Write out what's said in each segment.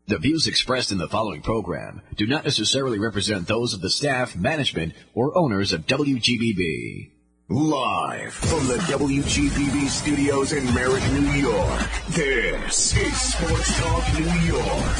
The views expressed in the following program do not necessarily represent those of the staff, management, or owners of WGBB. Live from the WGBB studios in Merrick, New York, this is Sports Talk New York.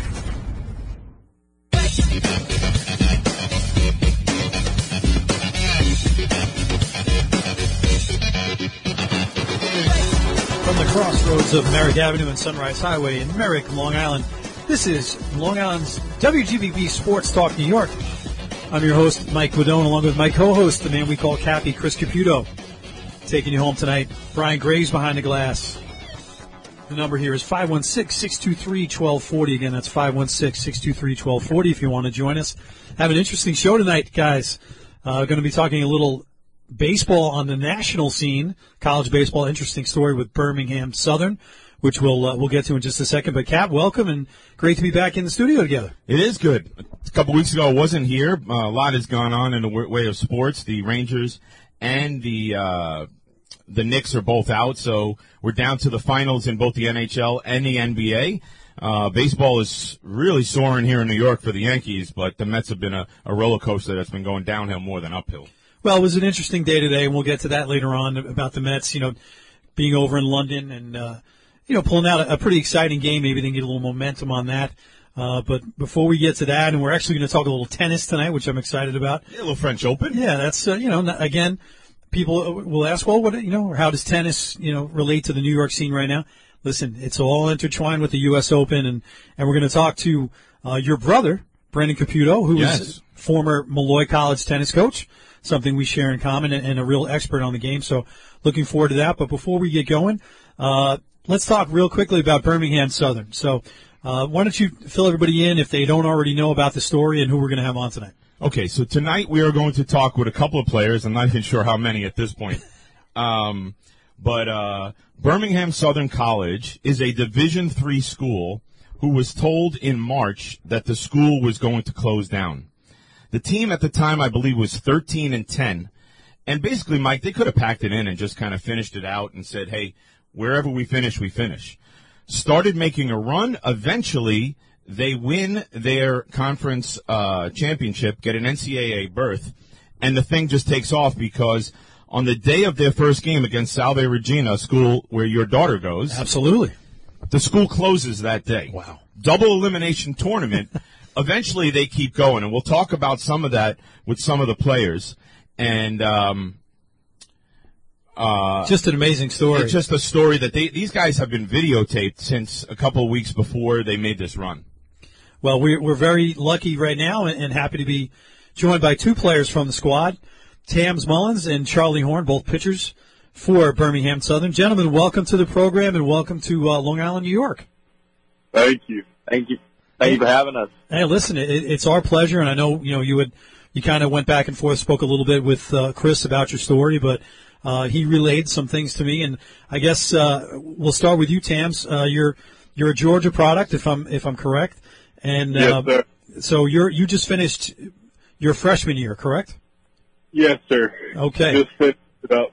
From the crossroads of Merrick Avenue and Sunrise Highway in Merrick, Long Island, this is Long Island's WGBB Sports Talk New York. I'm your host, Mike Guidone, along with my co-host, the man we call Cappy, Chris Caputo. Taking you home tonight, Brian Graves behind the glass. The number here is 516-623-1240. Again, that's 516-623-1240 if you want to join us. Have an interesting show tonight, guys. Going to be talking a little baseball on the national scene, college baseball. Interesting story with Birmingham Southern, which we'll get to in just a second. But, Cap, welcome, and great to be back in the studio together. It is good. A couple weeks ago I wasn't here. A lot has gone on in the way of sports. The Rangers and the Knicks are both out, so we're down to the finals in both the NHL and the NBA. Baseball is really soaring here in New York for the Yankees, but the Mets have been a roller coaster that's been going downhill more than uphill. Well, it was an interesting day today, and we'll get to that later on about the Mets, being over in London and, pulling out a pretty exciting game. Maybe they can get a little momentum on that. But before we get to that, and we're actually going to talk a little tennis tonight, which I'm excited about. Yeah, a little French Open. Yeah, that's, again, people will ask, well, what, or how does tennis, relate to the New York scene right now? Listen, it's all intertwined with the U.S. Open, and we're going to talk to your brother, Brendan Caputo, who is former Malloy College tennis coach, something we share in common, and a real expert on the game. So looking forward to that. But before we get going, let's talk real quickly about Birmingham Southern. So why don't you fill everybody in if they don't already know about the story and who we're going to have on tonight. Okay, so tonight we are going to talk with a couple of players. I'm not even sure how many at this point. But Birmingham Southern College is a Division III school who was told in March that the school was going to close down. The team at the time, I believe, was 13-10. And basically, Mike, they could have packed it in and just kind of finished it out and said, hey, wherever we finish, we finish. Started making a run. Eventually, they win their conference championship, get an NCAA berth, and the thing just takes off because on the day of their first game against Salve Regina, a school where your daughter goes. Absolutely. The school closes that day. Wow. Double Elimination tournament. Eventually, they keep going, and we'll talk about some of that with some of the players. And just an amazing story. It's just a story that these guys have been videotaped since a couple of weeks before they made this run. Well, we're very lucky right now and happy to be joined by two players from the squad, Tams Mullins and Charlie Horn, both pitchers for Birmingham Southern. Gentlemen, welcome to the program and welcome to Long Island, New York. Thank you. Thank you for having us. Hey, listen, it's our pleasure, and I know you kind of went back and forth, spoke a little bit with Chris about your story, but he relayed some things to me, and I guess we'll start with you, Tams. You're a Georgia product, if I'm correct, and yes, sir. So you just finished your freshman year, correct? Yes, sir. Okay. Just finished it up.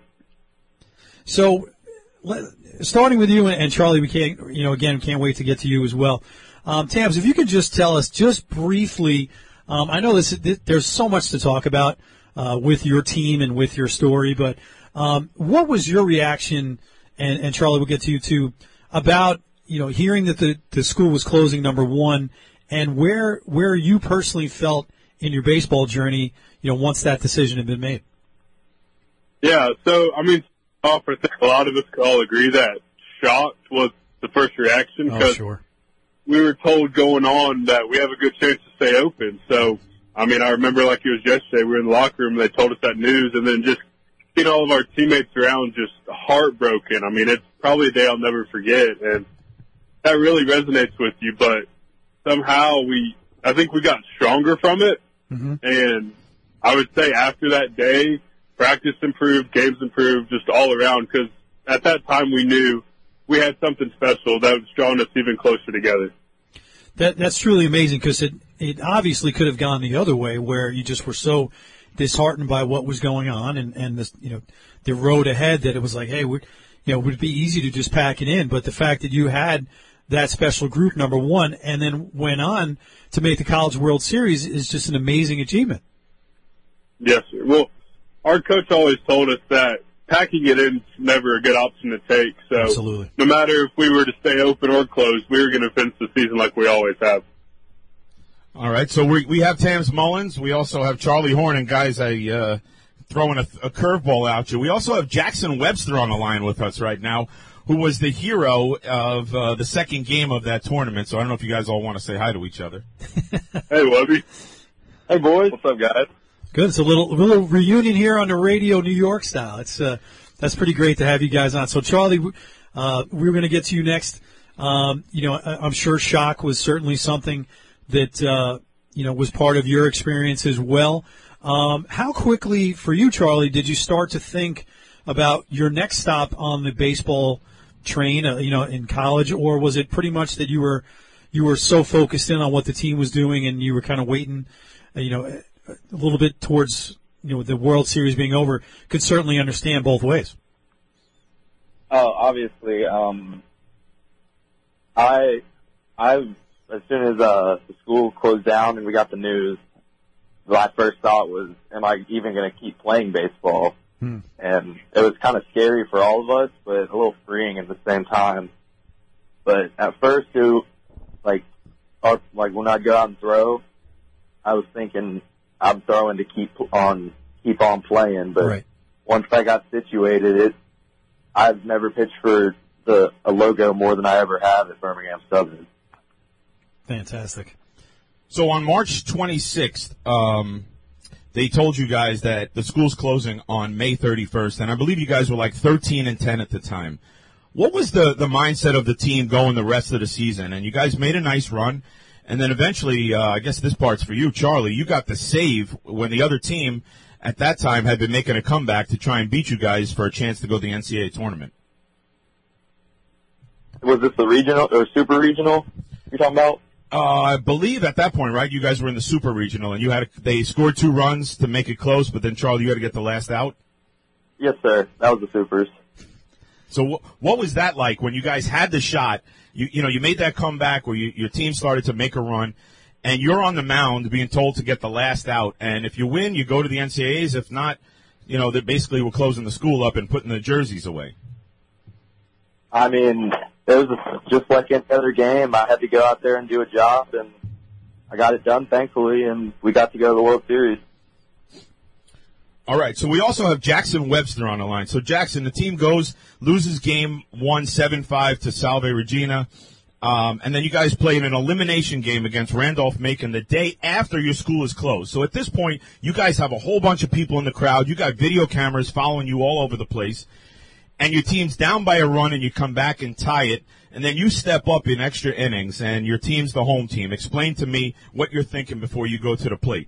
So, starting with you and Charlie, we can't wait to get to you as well. Tams, if you could just tell us just briefly, I know there's so much to talk about with your team and with your story, but what was your reaction, and Charlie, we'll get to you too, about hearing that the school was closing, number one, and where you personally felt in your baseball journey, once that decision had been made? Yeah, so, I think a lot of us could all agree that shocked was the first reaction. Oh, sure. We were told going on that we have a good chance to stay open. So, I remember like it was yesterday, we were in the locker room, they told us that news, and then just seeing all of our teammates around just heartbroken. It's probably a day I'll never forget, and that really resonates with you, but somehow I think we got stronger from it, and I would say after that day, practice improved, games improved, just all around, because at that time we knew we had something special that was drawing us even closer together. That's truly amazing, because it obviously could have gone the other way, where you just were so disheartened by what was going on and this, the road ahead, that it was like, hey, it would be easy to just pack it in. But the fact that you had that special group, number one, and then went on to make the College World Series is just an amazing achievement. Yes, sir. Well, our coach always told us that packing it in is never a good option to take. So Absolutely. No matter if we were to stay open or closed, we were going to finish the season like we always have. All right, so we have Tams Mullins. We also have Charlie Horn. And, guys, throwing a curveball out you. We also have Jackson Webster on the line with us right now, who was the hero of the second game of that tournament. So I don't know if you guys all want to say hi to each other. Hey, Webby. Hey, boys. What's up, guys? Good. It's a little reunion here on the radio, New York style. It's that's pretty great to have you guys on. So, Charlie, we're going to get to you next. I'm sure shock was certainly something that was part of your experience as well. How quickly, for you, Charlie, did you start to think about your next stop on the baseball train, in college, or was it pretty much that you were so focused in on what the team was doing and you were kind of waiting, a little bit towards the World Series being over? Could certainly understand both ways. Oh, obviously, I as soon as the school closed down and we got the news, my first thought was, am I even going to keep playing baseball? And it was kind of scary for all of us, but a little freeing at the same time. But at first, like when I'd go out and throw, I was thinking I'm throwing to keep on playing. But right. Once I got situated, I've never pitched for a logo more than I ever have at Birmingham Southern. Fantastic. So on March 26th, they told you guys that the school's closing on May 31st, and I believe you guys were like 13-10 at the time. What was the mindset of the team going the rest of the season? And you guys made a nice run, and then eventually, I guess this part's for you, Charlie, you got the save when the other team at that time had been making a comeback to try and beat you guys for a chance to go to the NCAA tournament. Was this the regional or super regional you're talking about? I believe at that point, right, you guys were in the Super Regional, and they scored 2 runs to make it close, but then, Charlie, you had to get the last out? Yes, sir. That was the Supers. So what was that like when you guys had the shot? You made that comeback where your team started to make a run, and you're on the mound being told to get the last out, and if you win, you go to the NCAAs. If not, they basically were closing the school up and putting the jerseys away. I mean, it was just like any other game. I had to go out there and do a job, and I got it done, thankfully, and we got to go to the World Series. All right, so we also have Jackson Webster on the line. So, Jackson, the team loses game 1, 7-5 to Salve Regina, and then you guys play in an elimination game against Randolph-Macon the day after your school is closed. So at this point, you guys have a whole bunch of people in the crowd. You got video cameras following you all over the place. And your team's down by a run, and you come back and tie it, and then you step up in extra innings, and your team's the home team. Explain to me what you're thinking before you go to the plate.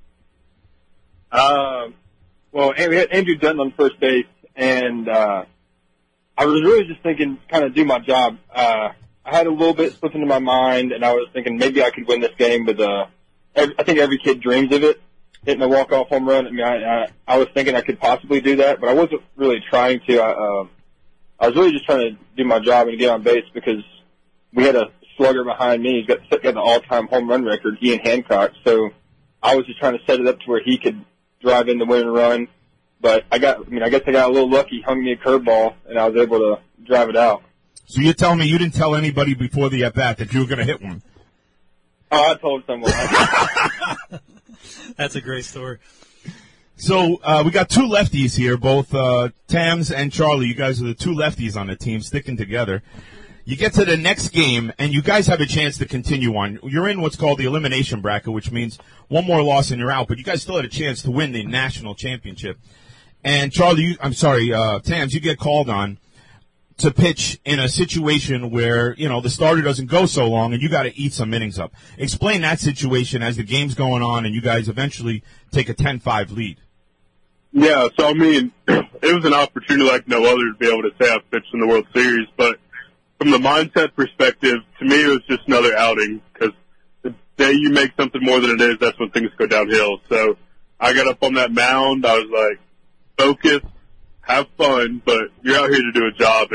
Well, we had Andrew Dutton on first base, and I was really just thinking, kind of do my job. I had a little bit slip into my mind, and I was thinking maybe I could win this game, but I think every kid dreams of it. Hitting a walk-off home run. I mean, I was thinking I could possibly do that, but I wasn't really trying to. I was really just trying to do my job and get on base because we had a slugger behind me. He's got the all-time home run record, Ian Hancock. So I was just trying to set it up to where he could drive in the winning run. But I guess I got a little lucky. He hung me a curveball, and I was able to drive it out. So you're telling me you didn't tell anybody before the at-bat that you were going to hit one? Oh, I told someone. That's a great story. So we got 2 lefties here, both Tams and Charlie. You guys are the 2 lefties on the team sticking together. You get to the next game, and you guys have a chance to continue on. You're in what's called the elimination bracket, which means one more loss and you're out, but you guys still had a chance to win the national championship. And Charlie, Tams, you get called on to pitch in a situation where, the starter doesn't go so long and you got to eat some innings up. Explain that situation as the game's going on and you guys eventually take a 10-5 lead. Yeah, so, it was an opportunity like no other to be able to say I've pitched in the World Series, but from the mindset perspective, to me it was just another outing because the day you make something more than it is, that's when things go downhill. So I got up on that mound. I was like, focus, have fun, but you're out here to do a job. And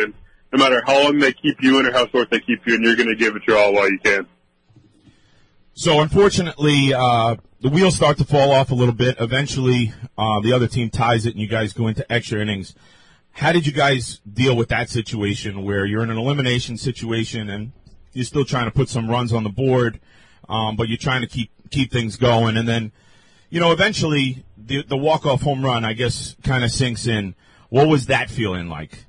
no matter how long they keep you in or how short they keep you in, you're going to give it your all while you can. So unfortunately, the wheels start to fall off a little bit. Eventually, the other team ties it and you guys go into extra innings. How did you guys deal with that situation where you're in an elimination situation and you're still trying to put some runs on the board, but you're trying to keep things going? And then, eventually the walk-off home run, I guess, kind of sinks in. What was that feeling like?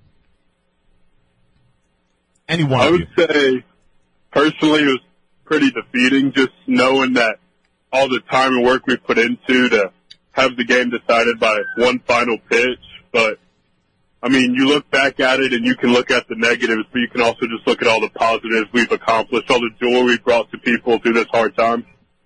I would say, personally, it was pretty defeating, just knowing that all the time and work we put into to have the game decided by one final pitch. But, I mean, you look back at it and you can look at the negatives, but you can also just look at all the positives we've accomplished, all the joy we've brought to people through this hard time.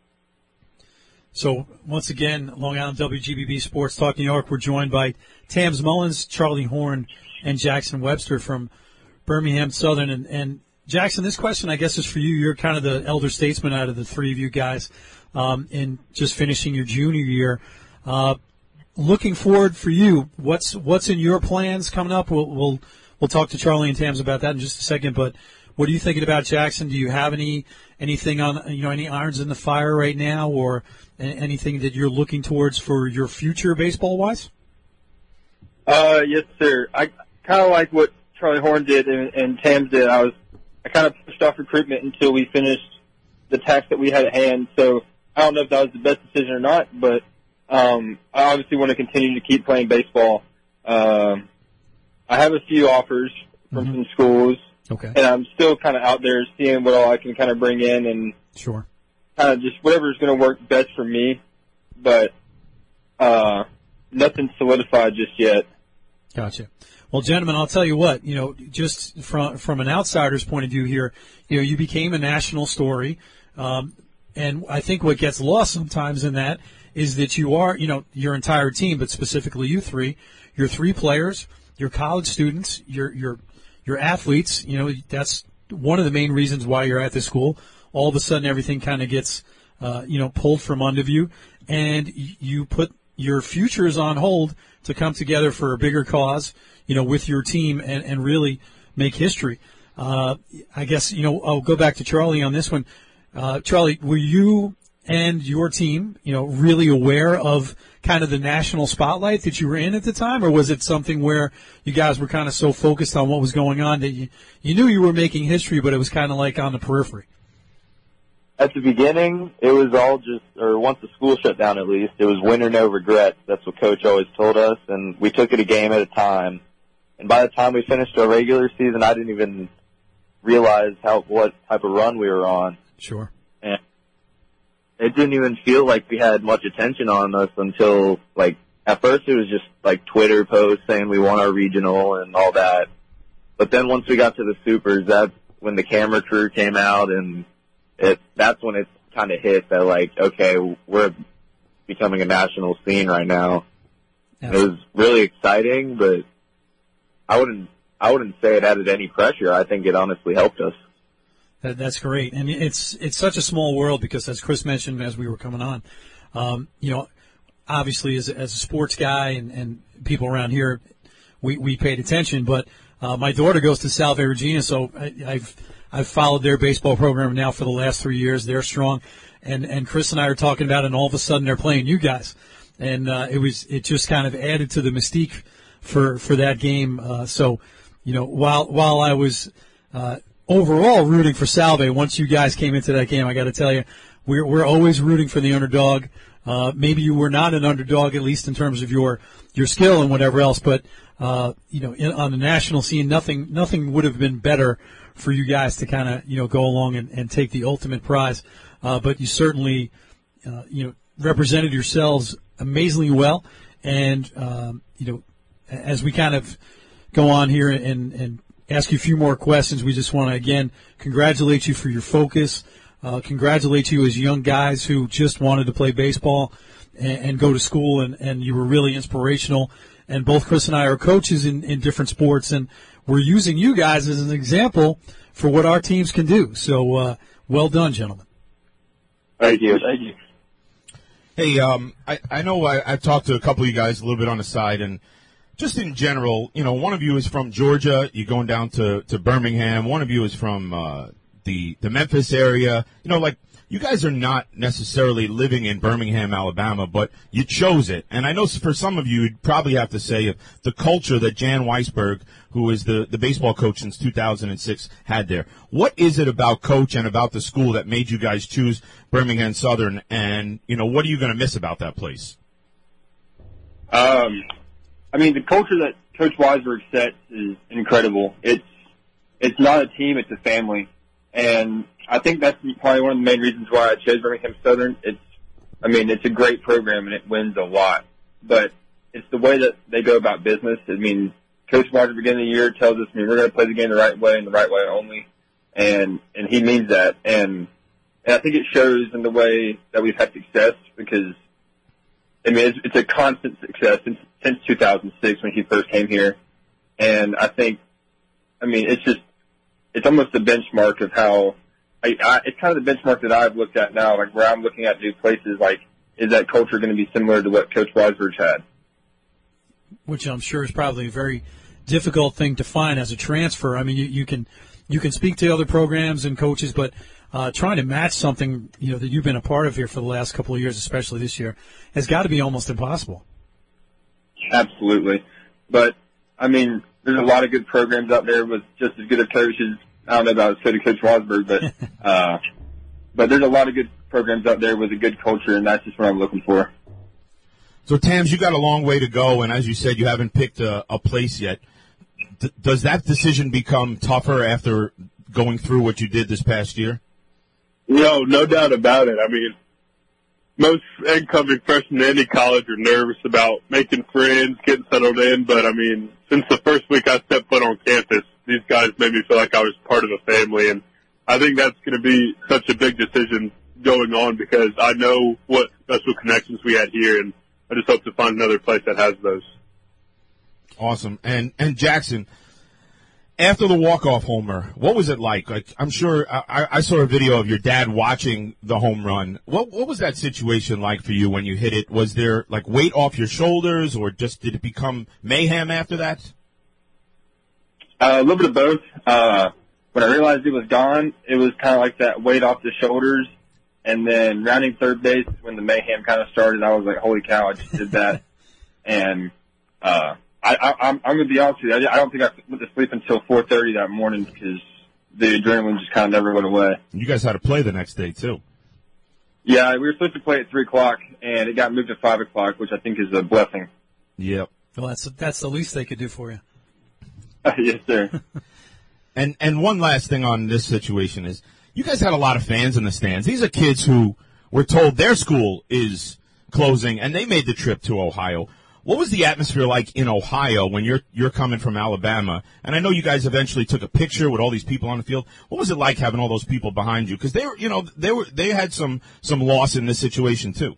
So, once again, Long Island WGBB Sports Talk New York, we're joined by Tams Mullins, Charlie Horn, and Jackson Webster from Birmingham Southern. And Jackson, this question, I guess, is for you. You're kind of the elder statesman out of the three of you guys in just finishing your junior year. Looking forward for you, what's in your plans coming up? We'll talk to Charlie and Tams about that in just a second. But what are you thinking about, Jackson? Do you have anything on any irons in the fire right now, or anything that you're looking towards for your future baseball wise? Yes, sir. I kind of like what Charlie Horn did and Tams did. I kind of pushed off recruitment until we finished the task that we had at hand. So I don't know if that was the best decision or not, but I obviously want to continue to keep playing baseball. I have a few offers from some schools, okay, and I'm still kind of out there seeing what all I can kind of bring in and sure, kind of just whatever is going to work best for me. But nothing's solidified just yet. Gotcha. Well, gentlemen, I'll tell you what, just from an outsider's point of view here, you became a national story. And I think what gets lost sometimes in that is that you are, your entire team, but specifically you three, your three players, your college students, your athletes, that's one of the main reasons why you're at this school. All of a sudden everything kind of gets, pulled from under you, and you put your futures on hold to come together for a bigger cause, with your team and really make history. I guess, I'll go back to Charlie on this one. Charlie, were you and your team, really aware of kind of the national spotlight that you were in at the time, or was it something where you guys were kind of so focused on what was going on that you knew you were making history, but it was kind of like on the periphery? At the beginning, it was all once the school shut down at least, it was win or no regrets. That's what Coach always told us, and we took it a game at a time. And by the time we finished our regular season, I didn't even realize what type of run we were on. Sure. And it didn't even feel like we had much attention on us until, at first it was just, Twitter posts saying we won our regional and all that. But then once we got to the Supers, that's when the camera crew came out, and that's when it kind of hit that, okay, we're becoming a national scene right now. Yeah. It was really exciting, but I wouldn't say it added any pressure. I think it honestly helped us. That's great. And it's such a small world because, as Chris mentioned as we were coming on, obviously as a sports guy and people around here, we paid attention. But my daughter goes to Salve Regina, so I've followed their baseball program now for the last 3 years. They're strong. And Chris and I are talking about it, and all of a sudden they're playing you guys. And it just kind of added to the mystique for that game. So, while I was overall rooting for Salve, once you guys came into that game, I got to tell you, we're always rooting for the underdog. Maybe you were not an underdog, at least in terms of your skill and whatever else, but on the national scene, nothing would have been better for you guys to kind of go along and take the ultimate prize. But you certainly represented yourselves amazingly well, and as we kind of go on here and ask you a few more questions, we just want to, again, congratulate you for your focus, congratulate you as young guys who just wanted to play baseball and go to school, and you were really inspirational. And both Chris and I are coaches in different sports, and we're using you guys as an example for what our teams can do. So well done, gentlemen. Thank you. Thank you. Hey, I know I've talked to a couple of you guys a little bit on the side, and just in general, one of you is from Georgia. You're going down to Birmingham. One of you is from the Memphis area. You guys are not necessarily living in Birmingham, Alabama, but you chose it. And I know for some of you, you'd probably have to say the culture that Jan Weisberg, who is the baseball coach since 2006, had there. What is it about Coach and about the school that made you guys choose Birmingham Southern? And, what are you going to miss about that place? The culture that Coach Weisberg sets is incredible. It's not a team, it's a family. And I think that's probably one of the main reasons why I chose Birmingham Southern. It's a great program and it wins a lot, but it's the way that they go about business. Coach Weisberg at the beginning of the year tells us, we're going to play the game the right way and the right way only. And he means that. And I think it shows in the way that we've had success because, it's a constant success since 2006 when he first came here. And I think, it's almost a benchmark of how, it's kind of the benchmark that I've looked at now, where I'm looking at new places, is that culture going to be similar to what Coach Weisberg had? Which I'm sure is probably a very difficult thing to find as a transfer. You can speak to other programs and coaches, but trying to match something that you've been a part of here for the last couple of years, especially this year, has got to be almost impossible. Absolutely. But, there's a lot of good programs out there with just as good of coaches. I don't know about Coach Weisberg, but there's a lot of good programs out there with a good culture, and that's just what I'm looking for. So, Tams, you got a long way to go, and as you said, you haven't picked a place yet. Does that decision become tougher after going through what you did this past year? No doubt about it. Most incoming freshmen in any college are nervous about making friends, getting settled in, but since the first week I stepped foot on campus, these guys made me feel like I was part of a family, and I think that's going to be such a big decision going on because I know what special connections we had here, and I just hope to find another place that has those. Awesome. And Jackson, after the walk-off homer, what was it like? I'm sure I saw a video of your dad watching the home run. What was that situation like for you when you hit it? Was there weight off your shoulders, or just did it become mayhem after that? A little bit of both. When I realized it was gone, it was kind of like that weight off the shoulders. And then rounding third base, when the mayhem kind of started, I was like, holy cow, I just did that. And I'm going to be honest with you, I don't think I went to sleep until 4:30 that morning because the adrenaline just kind of never went away. You guys had to play the next day, too. Yeah, we were supposed to play at 3 o'clock, and it got moved to 5 o'clock, which I think is a blessing. Yep. Well, that's the least they could do for you. Yes, sir. And one last thing on this situation is you guys had a lot of fans in the stands. These are kids who were told their school is closing, and they made the trip to Ohio. What was the atmosphere like in Ohio when you're coming from Alabama? And I know you guys eventually took a picture with all these people on the field. What was it like having all those people behind you? Because they had some loss in this situation too.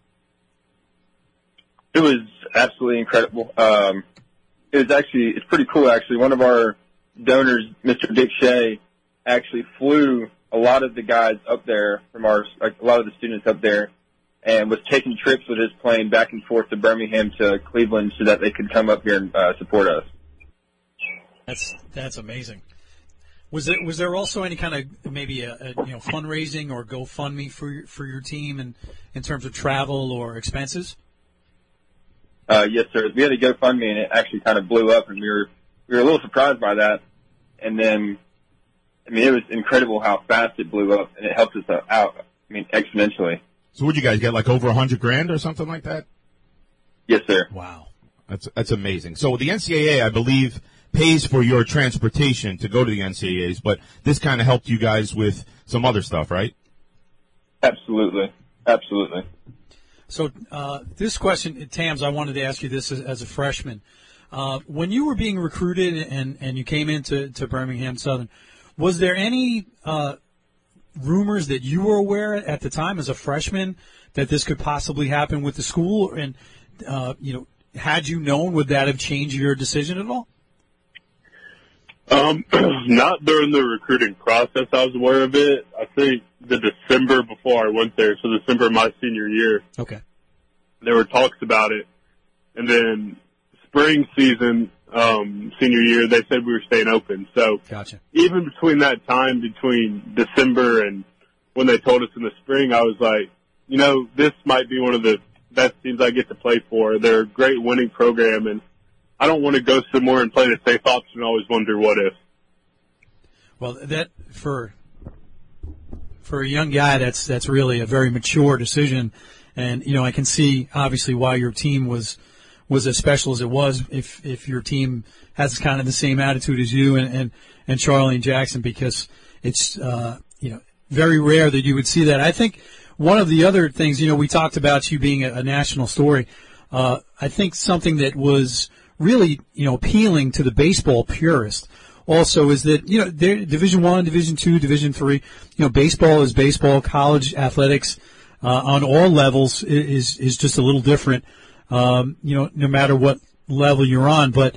It was absolutely incredible. It's pretty cool actually. One of our donors, Mr. Dick Shea, actually flew a lot of the guys up there from a lot of the students up there, and was taking trips with his plane back and forth to Birmingham to Cleveland so that they could come up here and support us. That's amazing. Was there also any kind of maybe a fundraising or GoFundMe for your team and in terms of travel or expenses? Yes, sir. We had a GoFundMe and it actually kind of blew up, and we were a little surprised by that. And then, it was incredible how fast it blew up, and it helped us out. Exponentially. So would you guys get over $100,000 or something like that? Yes, sir. Wow. That's amazing. So the NCAA, I believe, pays for your transportation to go to the NCAAs, but this kind of helped you guys with some other stuff, right? Absolutely. Absolutely. So this question, Tams, I wanted to ask you this as a freshman. When you were being recruited and you came into Birmingham Southern, was there any rumors that you were aware at the time as a freshman that this could possibly happen with the school? And, had you known, would that have changed your decision at all? Not during the recruiting process. I was aware of it. I think the December before I went there, so December of my senior year. Okay. There were talks about it. And then spring season, senior year, they said we were staying open. So Gotcha. even between that time, between December and when they told us in the spring, I was like, this might be one of the best teams I get to play for. They're a great winning program, and I don't want to go somewhere and play the safe option and always wonder what if. Well, that for a young guy, that's really a very mature decision, and I can see obviously why your team was as special as it was. If your team has kind of the same attitude as you and Charlie and Jackson, because it's very rare that you would see that. I think one of the other things, we talked about you being a national story. I think something that was really appealing to the baseball purist also is that Division I, Division II, Division III, baseball is baseball. College athletics on all levels is just a little different, no matter what level you're on. But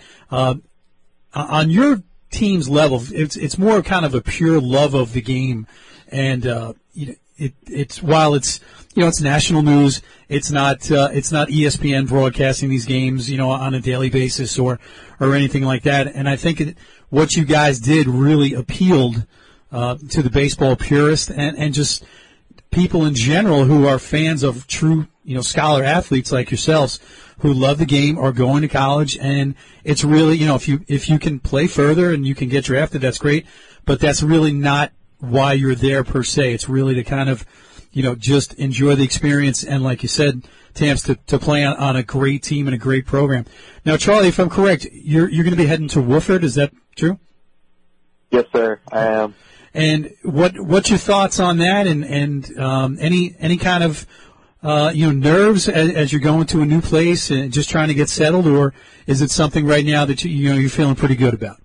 on your team's level, it's more kind of a pure love of the game, and it's while it's it's national news, it's not ESPN broadcasting these games on a daily basis or anything like that. And I think what you guys did really appealed to the baseball purist and just people in general who are fans of true scholar athletes like yourselves who love the game, are going to college, and it's really if you can play further and you can get drafted, that's great, but that's really not why you're there per se. It's really to kind of just enjoy the experience, and like you said, Tams, to play on a great team and a great program. Now, Charlie, if I'm correct, you're going to be heading to Wofford. Is that true? Yes, sir, I am. And what's your thoughts on that? And any kind of nerves as you're going to a new place and just trying to get settled, or is it something right now that you're feeling pretty good about?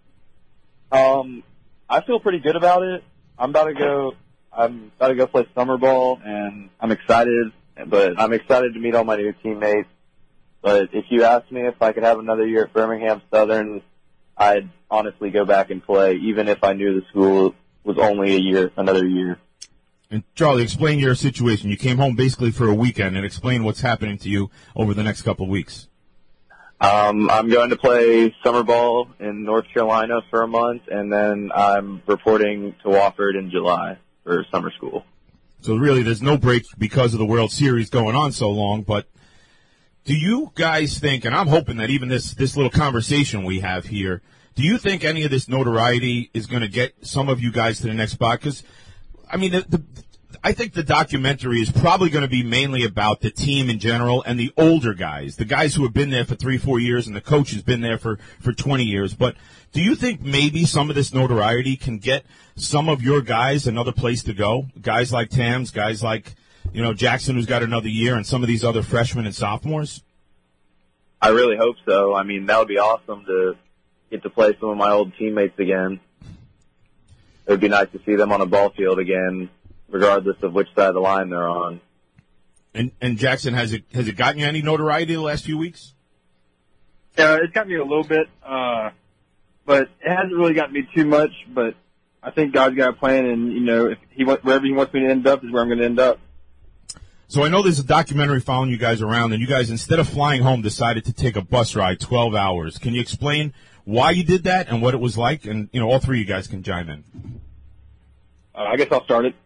I feel pretty good about it. I'm about to go play summer ball, and I'm excited. But I'm excited to meet all my new teammates. But if you asked me if I could have another year at Birmingham Southern, I'd honestly go back and play, even if I knew the school was only another year. And Charlie, explain your situation. You came home basically for a weekend, and explain what's happening to you over the next couple of weeks. I'm going to play summer ball in North Carolina for a month, and then I'm reporting to Wofford in July for summer school. So really there's no break because of the World Series going on so long, but do you guys think, and I'm hoping that even this little conversation we have here, do you think any of this notoriety is going to get some of you guys to the next spot? Because, I mean, I think the documentary is probably going to be mainly about the team in general and the older guys, the guys who have been there for 3-4 years, and the coach has been there for 20 years. But do you think maybe some of this notoriety can get some of your guys another place to go? Guys like Tams, guys like, Jackson, who's got another year, and some of these other freshmen and sophomores? I really hope so. I mean, that would be awesome to get to play some of my old teammates again. It would be nice to see them on a ball field again, regardless of which side of the line they're on. And Jackson, has it gotten you any notoriety the last few weeks? Yeah, it's got me a little bit, but it hasn't really gotten me too much. But I think God's got a plan, and if wherever He wants me to end up is where I'm going to end up. So I know there's a documentary following you guys around, and you guys, instead of flying home, decided to take a bus ride 12 hours. Can you explain why you did that and what it was like? And all three of you guys can chime in. I guess I'll start it.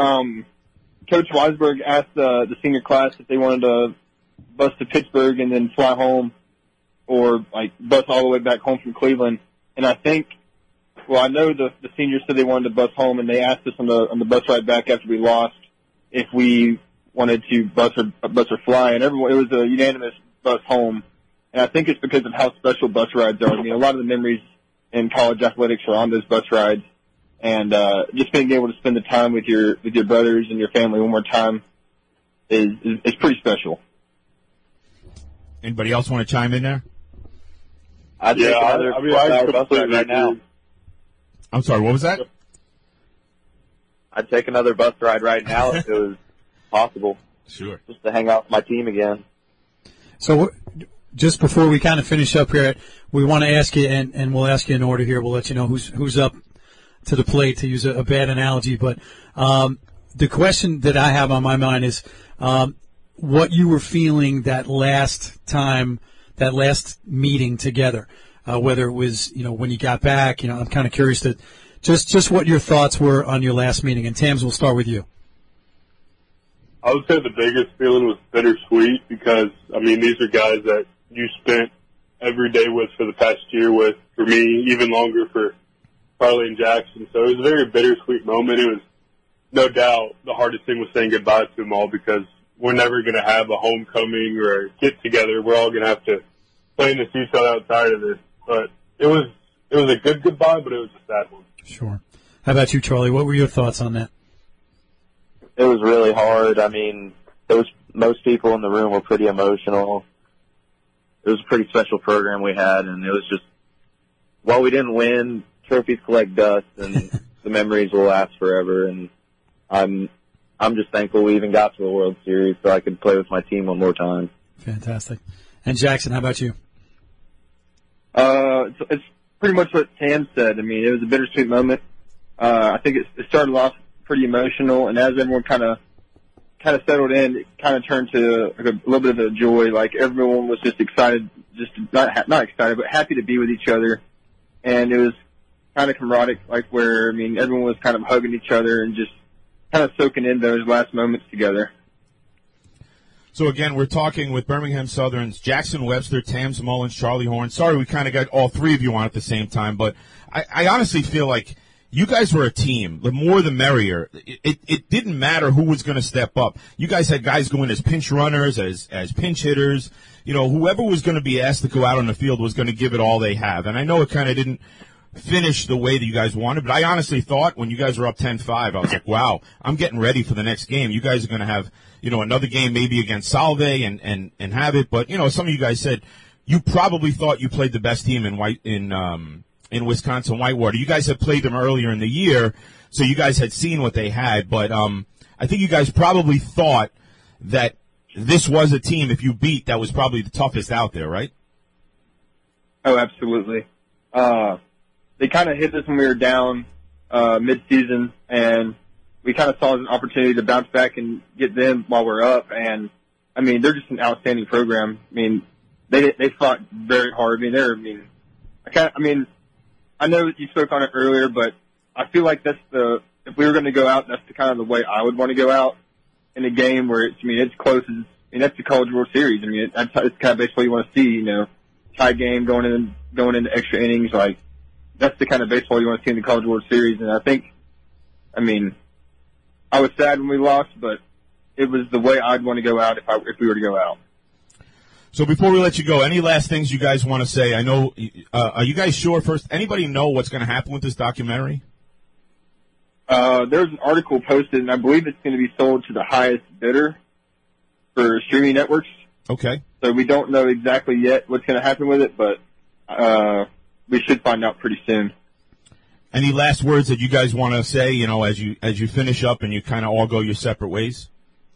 Coach Weisberg asked the senior class if they wanted to bus to Pittsburgh and then fly home, or bus all the way back home from Cleveland. And I know the seniors said they wanted to bus home, and they asked us on the bus ride back after we lost if we wanted to bus or fly, and it was a unanimous bus home. And I think it's because of how special bus rides are. I mean, a lot of the memories in college athletics are on those bus rides. And just being able to spend the time with your brothers and your family one more time is pretty special. Anybody else want to chime in there? I'd take another bus ride right now. I'm sorry, what was that? I'd take another bus ride right now if it was possible. Sure. Just to hang out with my team again. So just before we kind of finish up here, we want to ask you, and we'll ask you in order here. We'll let you know who's up to the plate, to use a bad analogy. But the question that I have on my mind is what you were feeling that last time that last meeting together, whether it was, when you got back. I'm kind of curious to just what your thoughts were on your last meeting. And Tams, we'll start with you. I would say the biggest feeling was bittersweet because, these are guys that you spent every day with for the past year with, for me, even longer for Carly and Jackson. So it was a very bittersweet moment. It was no doubt the hardest thing was saying goodbye to them all because we're never going to have a homecoming or a get together. We're all going to have to play in the seesaw outside of this. But it was a good goodbye, but it was a sad one. Sure. How about you, Charlie? What were your thoughts on that? It was really hard. Most people in the room were pretty emotional. It was a pretty special program we had, and it was just, while we didn't win, trophies collect dust, and the memories will last forever. And I'm just thankful we even got to the World Series so I could play with my team one more time. Fantastic. And Jackson, how about you? It's pretty much what Tam said. It was a bittersweet moment. I think it started off pretty emotional, and as everyone kind of settled in, it kind of turned to a little bit of a joy. Like everyone was just excited, just not excited, but happy to be with each other. And it was kind of camaraderie, like where everyone was kind of hugging each other and just kind of soaking in those last moments together. So again, we're talking with Birmingham Southern's Jackson Webster, Tams Mullins, Charlie Horn. Sorry, we kind of got all three of you on at the same time, but I honestly feel like you guys were a team. The more the merrier. It didn't matter who was going to step up. You guys had guys going as pinch runners, as pinch hitters. Whoever was going to be asked to go out on the field was going to give it all they have. And I know it kind of didn't finish the way that you guys wanted, but I honestly thought when you guys were up 10-5, I was like, wow, I'm getting ready for the next game. You guys are going to have, another game maybe against Salve and have it. But, some of you guys said you probably thought you played the best team in Wisconsin Whitewater. You guys had played them earlier in the year, so you guys had seen what they had. But I think you guys probably thought that this was a team, if you beat, that was probably the toughest out there, right? Oh, absolutely. They kind of hit us when we were down mid-season, and we kind of saw it as an opportunity to bounce back and get them while we're up. And, they're just an outstanding program. They fought very hard. I know you spoke on it earlier, but I feel like if we were going to go out, that's the kind of the way I would want to go out in a game where it's close as, that's the College World Series. That's kind of baseball you want to see, tie game going into extra innings. Like, that's the kind of baseball you want to see in the College World Series. And I think, I was sad when we lost, but it was the way I'd want to go out if we were to go out. So before we let you go, any last things you guys want to say? I know, are you guys sure first? Anybody know what's going to happen with this documentary? There's an article posted, and I believe it's going to be sold to the highest bidder for streaming networks. Okay. So we don't know exactly yet what's going to happen with it, but we should find out pretty soon. Any last words that you guys want to say, as you finish up and you kind of all go your separate ways?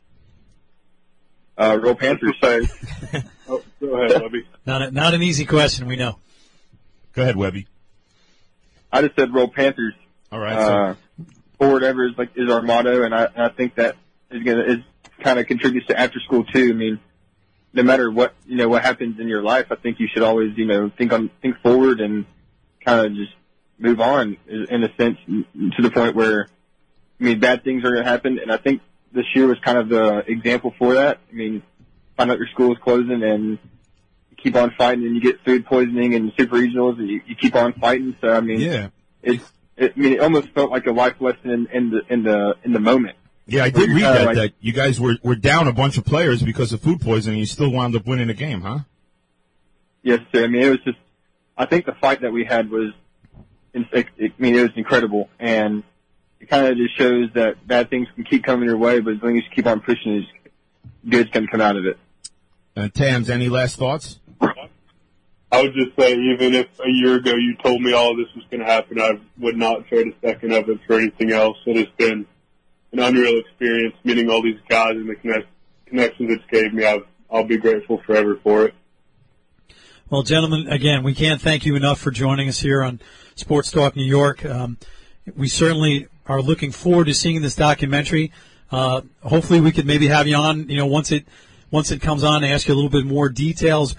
Roll Panthers. Oh, go ahead, Webby. Not an easy question, we know. Go ahead, Webby. I just said Roll Panthers. All right. Forward ever is our motto, and I think that is kind of contributes to after school too. No matter what what happens in your life, I think you should always think forward and kind of just move on in a sense to the point where bad things are going to happen, and I think this year was kind of the example for that. Find out your school is closing and you keep on fighting, and you get food poisoning and super regionals, and you keep on fighting. So yeah, it almost felt like a life lesson in the moment. Yeah, I did read that you guys were down a bunch of players because of food poisoning. You still wound up winning the game, huh? Yes, sir. It was just, I think the fight that we had was, it was incredible, and it kind of just shows that bad things can keep coming your way, but as long as you keep on pushing, good's going to come out of it. Tams, any last thoughts? I would just say, even if a year ago you told me all this was going to happen, I would not trade a second of it for anything else. It has been an unreal experience meeting all these guys and the connections it's gave me. I'll be grateful forever for it. Well, gentlemen, again, we can't thank you enough for joining us here on Sports Talk New York. We certainly are looking forward to seeing this documentary. Hopefully we could maybe have you on, once it comes on, to ask you a little bit more details. But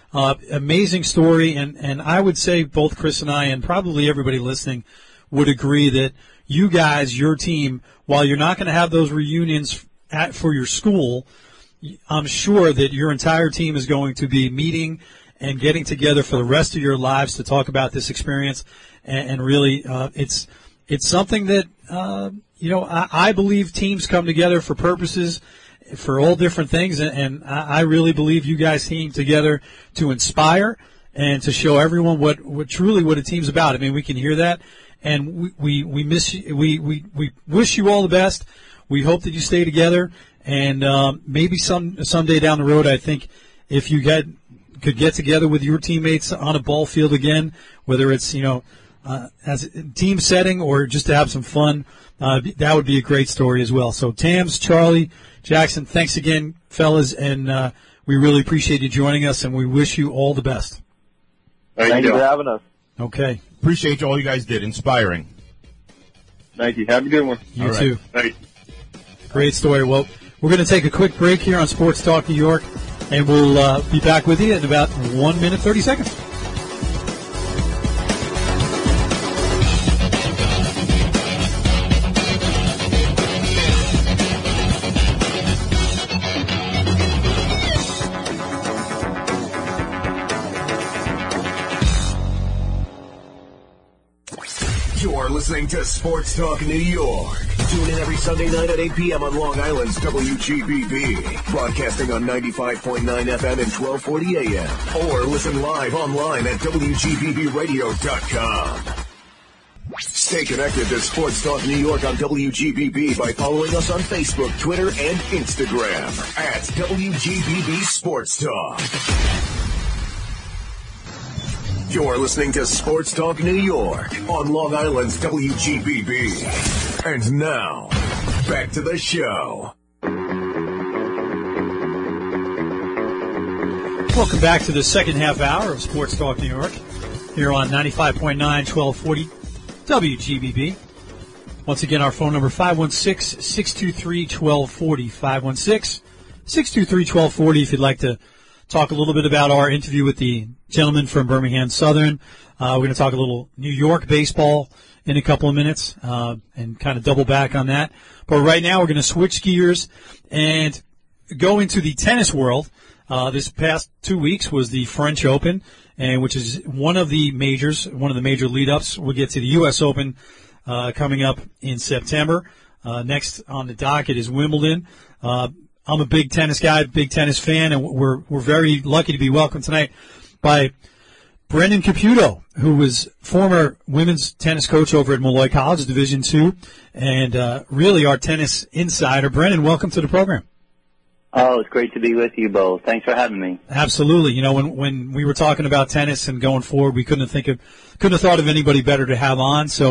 Amazing story, and I would say both Chris and I, and probably everybody listening, would agree that you guys, your team, while you're not going to have those reunions for your school, I'm sure that your entire team is going to be meeting and getting together for the rest of your lives to talk about this experience. And really, it's something that, I believe teams come together for purposes, for all different things. And I really believe you guys came together to inspire and to show everyone what truly what a team's about. I mean, we can hear that. And we miss you. We wish you all the best. We hope that you stay together. And maybe someday down the road, I think if you could get together with your teammates on a ball field again, whether it's as a team setting or just to have some fun, that would be a great story as well. So Tams, Charlie, Jackson, thanks again, fellas, and we really appreciate you joining us, and we wish you all the best. Thank you for having us. Okay. Appreciate all you guys did. Inspiring. Thank you. Have a good one. You too. Thanks. Great story. Well, we're going to take a quick break here on Sports Talk New York, and we'll be back with you in about 1 minute, 30 seconds. You're listening to Sports Talk New York. Tune in every Sunday night at 8 p.m. on Long Island's WGBB. Broadcasting on 95.9 FM and 1240 AM. Or listen live online at WGBBradio.com. Stay connected to Sports Talk New York on WGBB by following us on Facebook, Twitter, and Instagram at WGBB Sports Talk. You're listening to Sports Talk New York on Long Island's WGBB. And now, back to the show. Welcome back to the second half hour of Sports Talk New York here on 95.9, 1240 WGBB. Once again, our phone number 516-623-1240, 516-623-1240 if you'd like to talk a little bit about our interview with the gentleman from Birmingham Southern. We're going to talk a little New York baseball in a couple of minutes and kind of double back on that. But right now we're going to switch gears and go into the tennis world. This past 2 weeks was the French Open, and which is one of the major lead-ups. We'll get to the U.S. Open coming up in September. Next on the docket is Wimbledon. I'm a big tennis guy, big tennis fan, and we're very lucky to be welcomed tonight by Brendan Caputo, who was former women's tennis coach over at Molloy College, Division II, and really our tennis insider. Brendan, welcome to the program. Oh, it's great to be with you both. Thanks for having me. Absolutely. You know, when we were talking about tennis and going forward, we couldn't have thought of anybody better to have on. So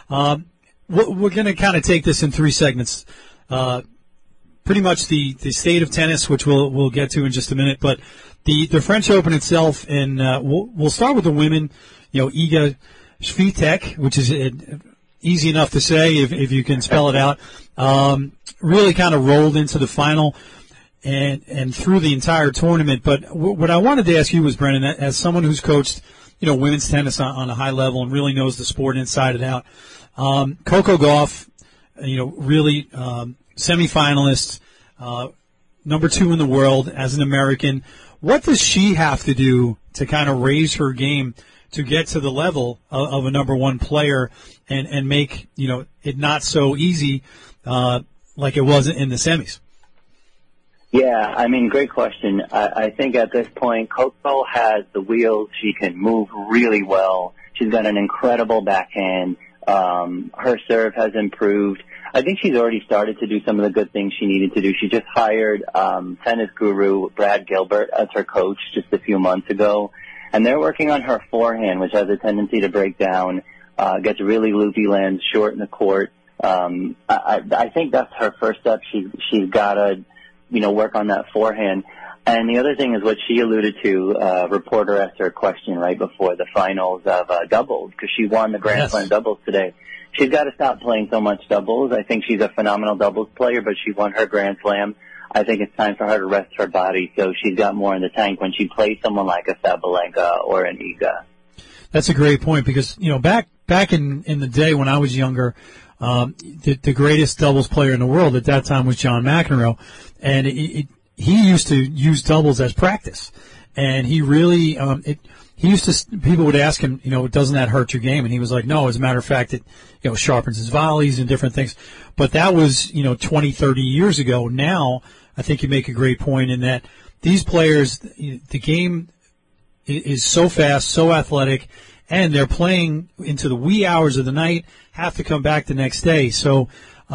we're going to kind of take this in three segments. Pretty much the state of tennis, which we'll get to in just a minute, but the French Open itself, and we'll start with the women. You know, Iga Swiatek, which is easy enough to say if you can spell it out, really kind of rolled into the final and through the entire tournament. But what I wanted to ask you was, Brendan, as someone who's coached, women's tennis on a high level and really knows the sport inside and out, Coco Gauff, really semifinalist, number 2 in the world as an American. What does she have to do to kind of raise her game to get to the level of a number 1 player and make, it not so easy like it was in the semis? Yeah, I mean, great question. I think at this point, Coco has the wheels. She can move really well. She's got an incredible backhand. Her serve has improved. I think she's already started to do some of the good things she needed to do. She just hired tennis guru Brad Gilbert as her coach just a few months ago, and they're working on her forehand, which has a tendency to break down, gets really loopy, lands short in the court. I think that's her first step. She's got to, work on that forehand. And the other thing is what she alluded to. Reporter asked her a question right before the finals of doubles, because she won the Grand Slam doubles today. She's got to stop playing so much doubles. I think she's a phenomenal doubles player, but she won her Grand Slam. I think it's time for her to rest her body so she's got more in the tank when she plays someone like a Sabalenka or an Iga. That's a great point because, back in the day when I was younger, the greatest doubles player in the world at that time was John McEnroe, and he used to use doubles as practice, and he really people would ask him, doesn't that hurt your game? And he was like, no, as a matter of fact, it sharpens his volleys and different things. But that was 20, 30 years ago. Now I think you make a great point in that these players, the game is so fast, so athletic, and they're playing into the wee hours of the night, have to come back the next day. So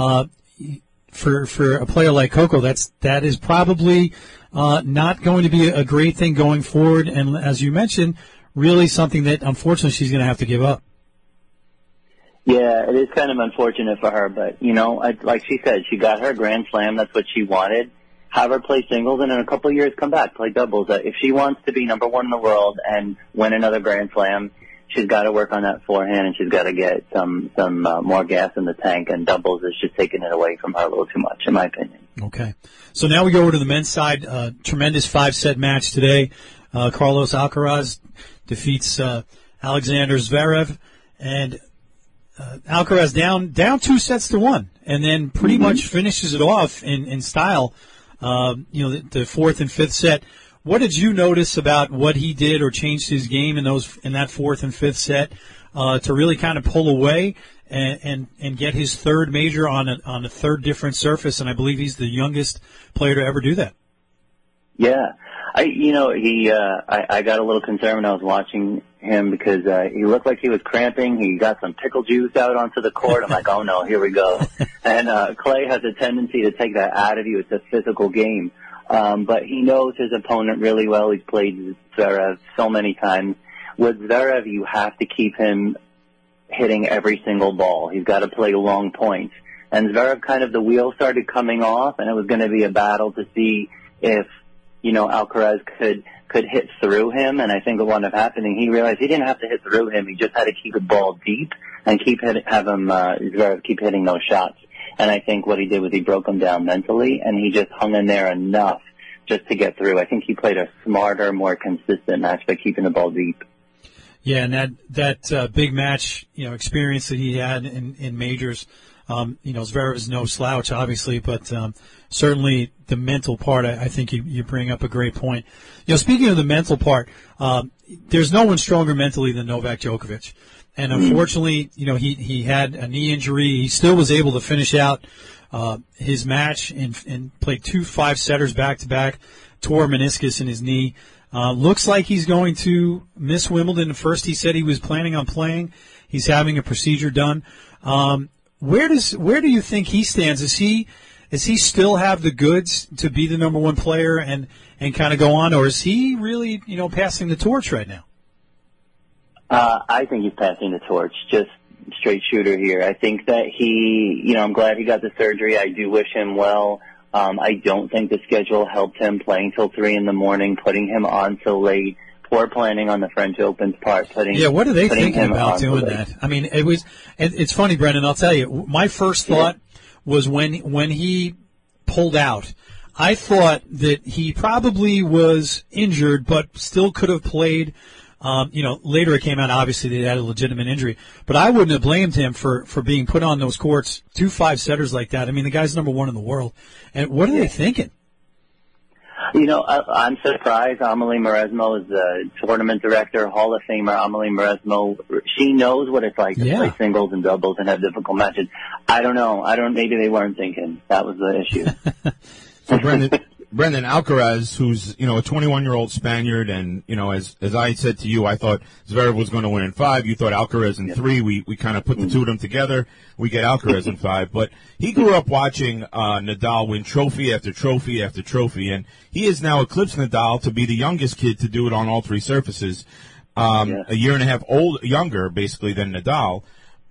for a player like Coco, that is probably not going to be a great thing going forward. And as you mentioned, really something that unfortunately she's going to have to give up. Yeah, it is kind of unfortunate for her, but like she said, she got her Grand Slam. That's what she wanted. Have her play singles, and in a couple of years come back, play doubles. If she wants to be number one in the world and win another Grand Slam, she's got to work on that forehand, and she's got to get some more gas in the tank, and doubles is just taking it away from her a little too much, in my opinion. Okay. So now we go over to the men's side. Tremendous 5-set match today. Carlos Alcaraz defeats Alexander Zverev, and Alcaraz down 2-1, and then pretty much finishes it off in style. The fourth and fifth set. What did you notice about what he did or changed his game in that fourth and fifth set to really kind of pull away and get his third major on a third different surface? And I believe he's the youngest player to ever do that. Yeah, I got a little concerned when I was watching him because he looked like he was cramping. He got some pickle juice out onto the court. I'm like, oh no, here we go. And Clay has a tendency to take that out of you. It's a physical game. But he knows his opponent really well. He's played Zverev so many times. With Zverev, you have to keep him hitting every single ball. He's got to play long points. And Zverev the wheel started coming off, and it was going to be a battle to see if, Alcaraz could hit through him. And I think what wound up happening, he realized he didn't have to hit through him. He just had to keep the ball deep and Zverev keep hitting those shots. And I think what he did was he broke him down mentally, and he just hung in there enough just to get through. I think he played a smarter, more consistent match by keeping the ball deep. Yeah, and that big match, experience that he had in majors, Zverev is no slouch, obviously, but certainly the mental part, I think you bring up a great point. Speaking of the mental part, there's no one stronger mentally than Novak Djokovic. And unfortunately, he had a knee injury. He still was able to finish out his match and played 2 5-setters back-to-back, tore meniscus in his knee. Looks like he's going to miss Wimbledon. At first he said he was planning on playing. He's having a procedure done. Where do you think he stands? Does he still have the goods to be the number one player and kind of go on, or is he really, passing the torch right now? I think he's passing the torch, just straight shooter here. I think that I'm glad he got the surgery. I do wish him well. I don't think the schedule helped him playing till 3 a.m, putting him on so late. Poor planning on the French Open's part. What are they thinking about doing that? I mean, it's funny, Brendan, I'll tell you, my first thought was when he pulled out, I thought that he probably was injured, but still could have played. Later it came out, obviously, they had a legitimate injury. But I wouldn't have blamed him for being put on those courts, 2 5-setters like that. I mean, the guy's number one in the world. And what are they thinking? I'm surprised. Amelie Mauresmo is the tournament director, Hall of Famer Amelie Mauresmo. She knows what it's like to play singles and doubles and have difficult matches. I don't know. Maybe they weren't thinking. That was the issue. So, Brendan Alcaraz, who's, a 21-year-old Spaniard, and, as I said to you, I thought Zverev was going to win in 5. You thought Alcaraz in 3. We kind of put the two of them together. We get Alcaraz in 5. But he grew up watching Nadal win trophy after trophy after trophy, and he has now eclipsed Nadal to be the youngest kid to do it on all 3 surfaces, a year and a half younger, basically, than Nadal.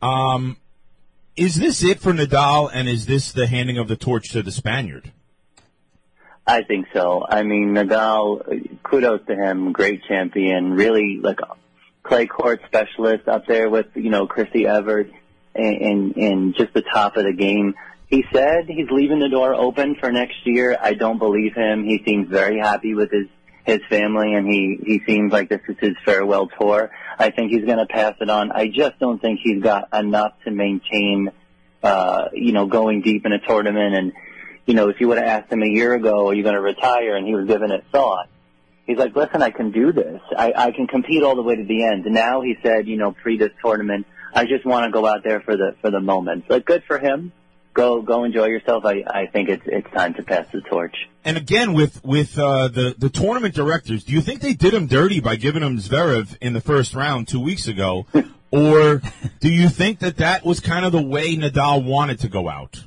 Is this it for Nadal, and is this the handing of the torch to the Spaniard? I think so. I mean, Nadal, kudos to him, great champion, really like a clay court specialist up there with, Chrissy Evert in just the top of the game. He said he's leaving the door open for next year. I don't believe him. He seems very happy with his family, and he seems like this is his farewell tour. I think he's going to pass it on. I just don't think he's got enough to maintain, going deep in a tournament. And, if you would have asked him a year ago, are you going to retire? And he was giving it thought. He's like, listen, I can do this. I can compete all the way to the end. And now he said, pre this tournament, I just want to go out there for the moment. But good for him. Go enjoy yourself. I think it's time to pass the torch. And again, with the tournament directors, do you think they did him dirty by giving him Zverev in the first round 2 weeks ago? Or do you think that was kind of the way Nadal wanted to go out?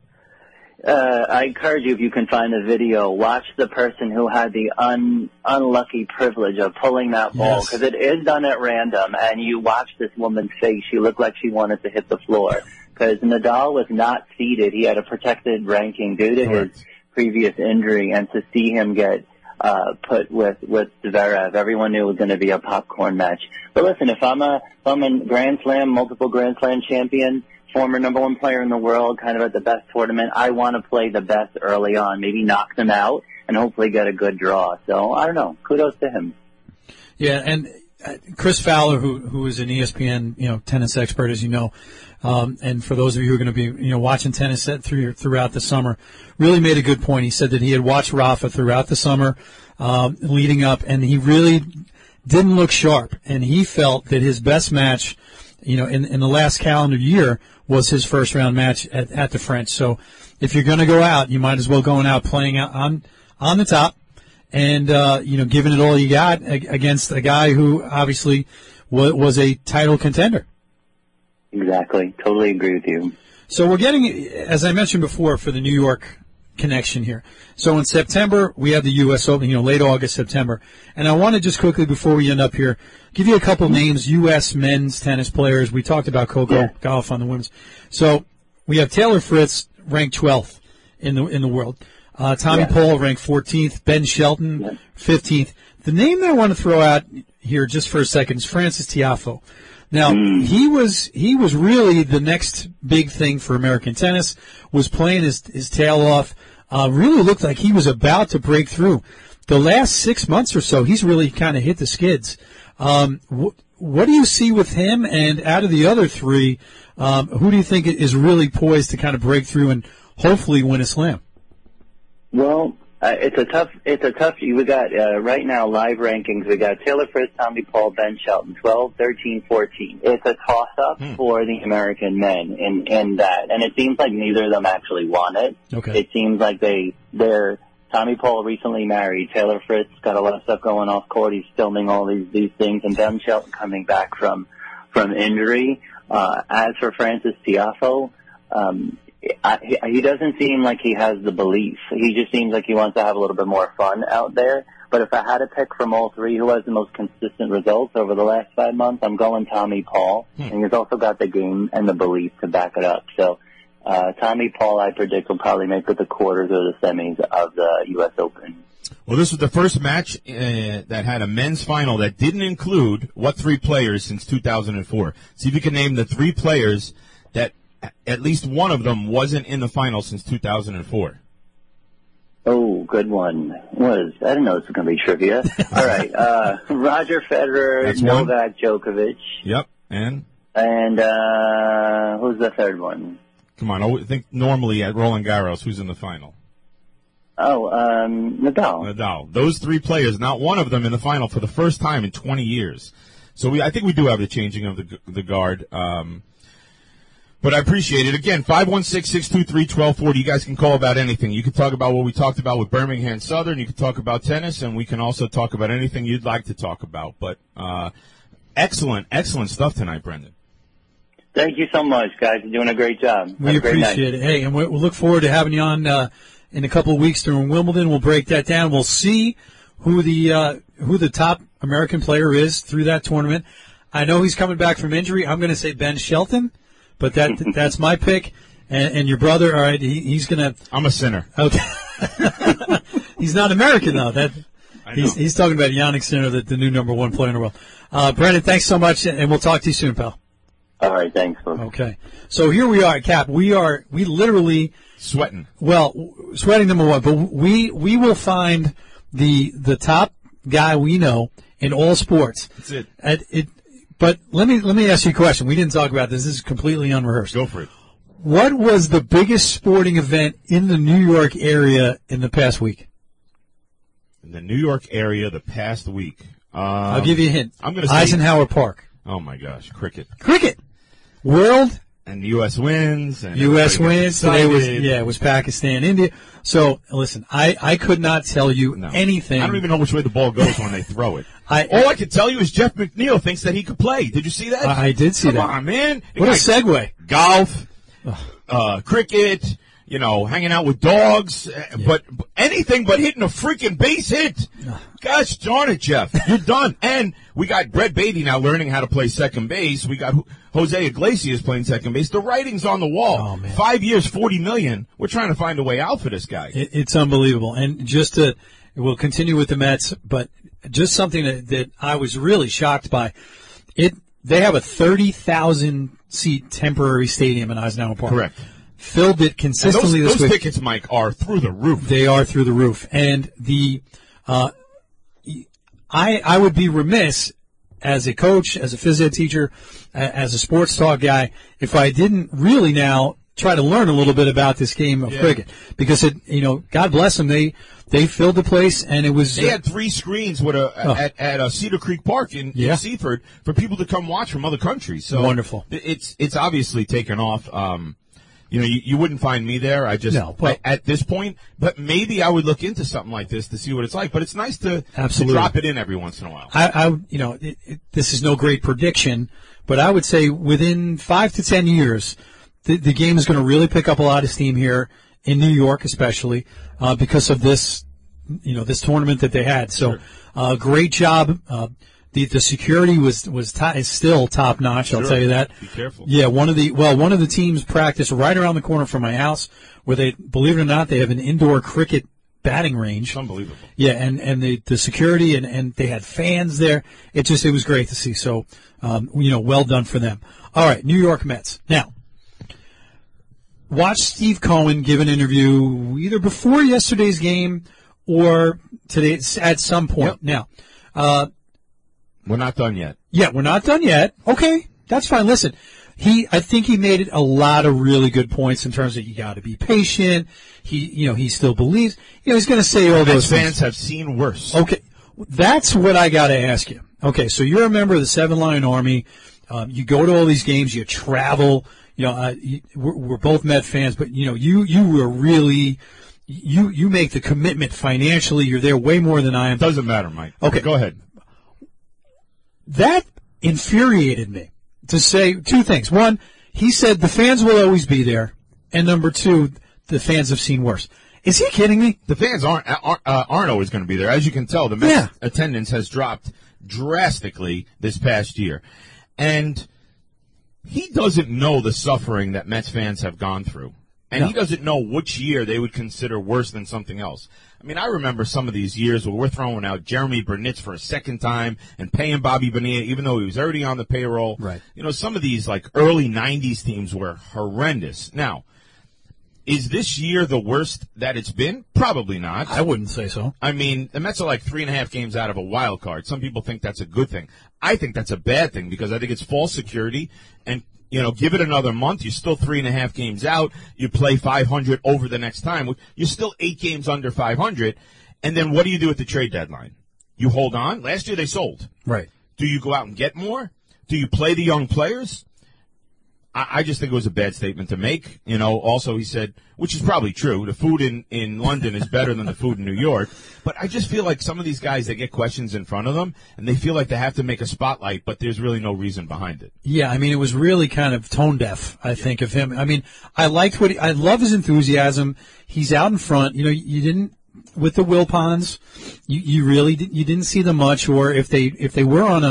I encourage you, if you can find the video, watch the person who had the unlucky privilege of pulling that ball, because it is done at random, and you watch this woman's face. She looked like she wanted to hit the floor, because Nadal was not seeded. He had a protected ranking due to his previous injury, and to see him get put with Zverev, everyone knew it was going to be a popcorn match. But listen, if I'm a Grand Slam, multiple Grand Slam champion, former number one player in the world, kind of at the best tournament, I want to play the best early on, maybe knock them out, and hopefully get a good draw. So, I don't know. Kudos to him. Yeah, and Chris Fowler, who is an ESPN, tennis expert, as you know, and for those of you who are going to be, watching tennis throughout the summer, really made a good point. He said that he had watched Rafa throughout the summer, leading up, and he really didn't look sharp. And he felt that his best match, in the last calendar year was his first round match at the French. So if you're going to go out, you might as well go out playing on the top and, giving it all you got against a guy who obviously was a title contender. Exactly. Totally agree with you. So we're getting, as I mentioned before, for the New York connection here. So in September, we have the U.S. Open, late August, September. And I want to just quickly, before we end up here, give you a couple names, U.S. men's tennis players. We talked about Coco Gauff on the women's. So we have Taylor Fritz, ranked 12th in the world. Tommy Paul, ranked 14th. Ben Shelton, 15th. The name that I want to throw out here just for a second is Frances Tiafoe. Now, he was really the next big thing for American tennis, was playing his tail off, really looked like he was about to break through. The last 6 months or so, he's really kind of hit the skids. What do you see with him? And out of the other three, who do you think is really poised to kind of break through and hopefully win a slam? Well, it's a tough. We got right now live rankings. We got Taylor Fritz, Tommy Paul, Ben Shelton, 12, 13, 14. It's a toss-up for the American men in that, and it seems like neither of them actually want it. Okay. It seems like they're. Tommy Paul recently married. Taylor Fritz got a lot of stuff going off court. He's filming all these things, and Ben Shelton coming back from injury. As for Frances Tiafoe, he doesn't seem like he has the belief. He just seems like he wants to have a little bit more fun out there. But if I had to pick from all three who has the most consistent results over the last 5 months, I'm going Tommy Paul. And he's also got the game and the belief to back it up. So Tommy Paul, I predict, will probably make it the quarters or the semis of the U.S. Open. Well, this was the first match that had a men's final that didn't include what three players since 2004. See if you can name the three players that at least one of them wasn't in the final since 2004. Oh, good one. I didn't know this was going to be trivia. All right. Roger Federer, That's Novak Djokovic. Yep. And who's the third one? Come on. I think normally at Roland Garros, who's in the final? Oh, Nadal. Nadal. Those three players, not one of them in the final for the first time in 20 years. So I think we do have the changing of the guard. But I appreciate it. Again, 516-623-1240. You guys can call about anything. You can talk about what we talked about with Birmingham Southern. You can talk about tennis, and we can also talk about anything you'd like to talk about. But excellent stuff tonight, Brendan. Thank you so much, guys. You're doing a great job. We appreciate it. Hey, and we'll look forward to having you on in a couple of weeks during Wimbledon. We'll break that down. We'll see who the top American player is through that tournament. I know he's coming back from injury. I'm going to say Ben Shelton. But that's my pick, and your brother. All right, he's gonna. I'm a sinner. Okay, he's not American though. He's talking about Jannik Sinner, the new number one player in the world. Brendan, thanks so much, and we'll talk to you soon, pal. All right, thanks, folks. Okay. So here we are, Cap. We literally Sweating. Well, sweating number one, but we will find the top guy we know in all sports. That's it. But let me ask you a question. We didn't talk about this. This is completely unrehearsed. Go for it. What was the biggest sporting event in the New York area in the past week? In the New York area the past week. I'll give you a hint. I'm going to say Eisenhower Park. Oh my gosh, cricket. World. And the U.S. wins. And U.S. wins. Today excited. it was Pakistan, India. So, listen, I could not tell you anything. I don't even know which way the ball goes when they throw it. All I can tell you is Jeff McNeil thinks that he could play. Did you see that? I did see that. Come on, man. What a segue. Golf, cricket, hanging out with dogs, but anything but hitting a freaking base hit. Gosh darn it, Jeff. You're done. And we got Brett Beatty now learning how to play second base. We got Jose Iglesias playing second base. The writing's on the wall. Oh, man. 5 years, $40 million. We're trying to find a way out for this guy. It's unbelievable. And we'll continue with the Mets, but just something that I was really shocked by. They have a 30,000-seat temporary stadium in Eisenhower Park. Correct. Filled it consistently this those week. tickets, Mike, are through the roof. They are through the roof. And I would be remiss as a coach, as a phys ed teacher, as a sports talk guy, if I didn't really now try to learn a little bit about this game of cricket. Because God bless them, they filled the place, and it was. They had 3 screens at Cedar Creek Park in Seaford for people to come watch from other countries. So wonderful. It's obviously taken off. You wouldn't find me there. At this point, but maybe I would look into something like this to see what it's like. But it's nice to drop it in every once in a while. This is no great prediction, but I would say within 5 to 10 years, the game is going to really pick up a lot of steam here in New York, especially because of this, this tournament that they had. So, great job. The security is still top notch. I'll tell you that. Be careful. Yeah, one of the teams practiced right around the corner from my house, where they, believe it or not, they have an indoor cricket batting range. It's unbelievable. Yeah, and the security and they had fans there. It was great to see. So, well done for them. All right, New York Mets. Now, watch Steve Cohen give an interview either before yesterday's game or today at some point. Yep. Now, we're not done yet. Yeah, we're not done yet. Okay, that's fine. Listen, I think he made a lot of really good points in terms of you got to be patient. He still believes. He's going to say all those fans things. have seen worse. Okay, that's what I got to ask you. Okay, so you're a member of the Seven Lion Army. You go to all these games. You travel. We're both Met fans, but you were really. You make the commitment financially. You're there way more than I am. Doesn't matter, Mike. Okay, go ahead. That infuriated me to say 2 things. One, he said the fans will always be there, and number 2, the fans have seen worse. Is he kidding me? The fans aren't always going to be there. As you can tell, the Mets attendance has dropped drastically this past year. And he doesn't know the suffering that Mets fans have gone through. And he doesn't know which year they would consider worse than something else. I mean, I remember some of these years where we're throwing out Jeremy Burnitz for a second time and paying Bobby Bonilla even though he was already on the payroll. Right. Some of these early 90s teams were horrendous. Now, is this year the worst that it's been? Probably not. I wouldn't say so. I mean, the Mets are 3.5 games out of a wild card. Some people think that's a good thing. I think that's a bad thing because I think it's false security and give it another month. You're still 3.5 games out. You play 500 over the next time. You're still 8 games under 500. And then what do you do at the trade deadline? You hold on. Last year they sold. Right. Do you go out and get more? Do you play the young players? I just think it was a bad statement to make. Also he said, which is probably true, the food in London is better than the food in New York. But I just feel like some of these guys, they get questions in front of them, and they feel like they have to make a spotlight, but there's really no reason behind it. Yeah, I mean, it was really kind of tone deaf, I think, of him. I mean, I liked I love his enthusiasm. He's out in front. You didn't, with the Wilpons, you really didn't see them much, or if they were on